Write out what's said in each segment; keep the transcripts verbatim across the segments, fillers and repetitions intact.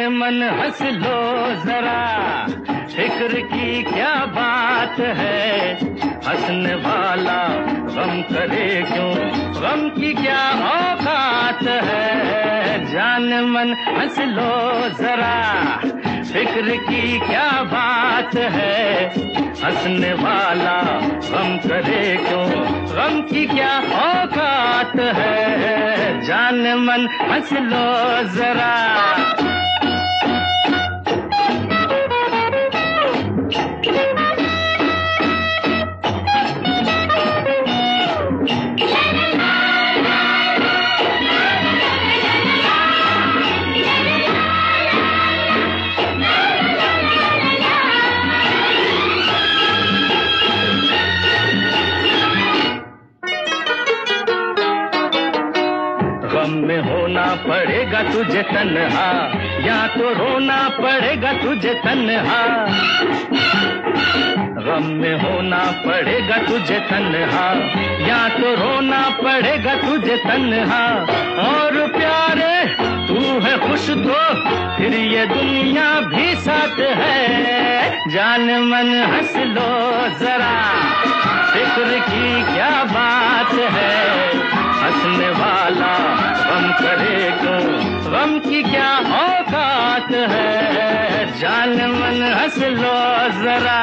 मन हंस लो जरा, फिक्र की क्या बात है। हंसने वाला गम करे क्यों, गम की क्या औकात है। जान मन हंस लो जरा, फिक्र की क्या बात है। हंसने वाला गम करे क्यों, गम की क्या औकात है। जान मन हंस लो जरा। गम में होना पड़ेगा तुझे तन्हा, या तो रोना पड़ेगा तुझे तन्हा। गम में होना पड़ेगा तुझे तन्हा, या तो रोना पड़ेगा तुझे तन्हा। और प्यारे तू है खुश तो फिर ये दुनिया भी साथ है। जान मन हंस लो जरा, फिक्र की क्या बात है। हंसने वाला गम करे क्यों, गम की क्या औकात है। जान मन हंस लो जरा।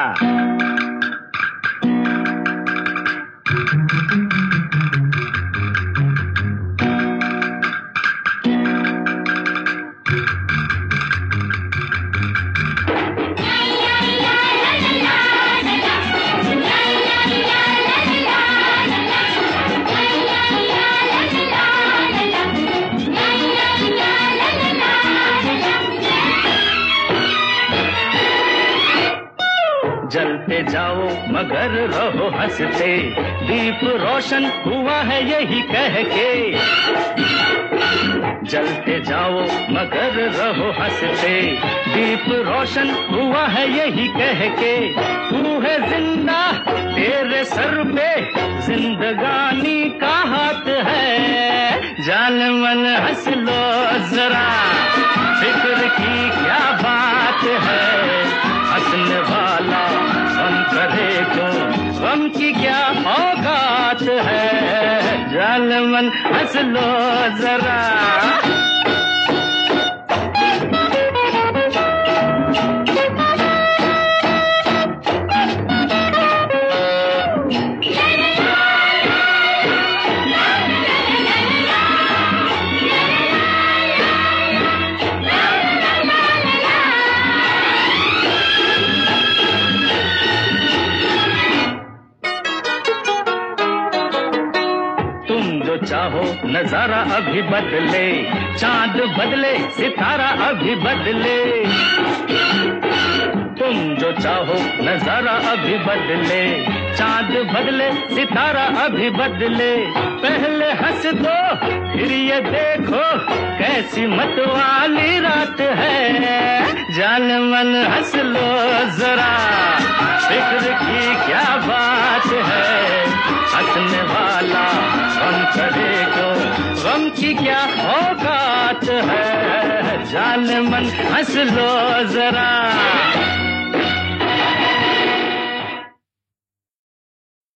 जलते जाओ मगर रहो हंसते, दीप रोशन हुआ है यही कह के। जलते जाओ मगर रहो हंसते, दीप रोशन हुआ है यही कह के। तू है जिंदा तेरे सर पे जिंदगानी का हाथ है। जान मन हंस लो जरा, फिक्र की क्या बात है। हंसने वाला गम करे क्यों, गम की क्या औकात है। जान मन हंस लो जरा। चाहो नजारा अभी बदले, चांद बदले सितारा अभी बदले। तुम जो चाहो नजारा अभी बदले, चांद बदले सितारा अभी बदले। पहले हंस दो फिर ये देखो कैसी मतवाली रात है। जान मन हंस लो जरा, फिक्र की क्या बात है। हंसने वाला गम करे क्यों, गम की क्या औकात है। जान मन हंस लो जरा।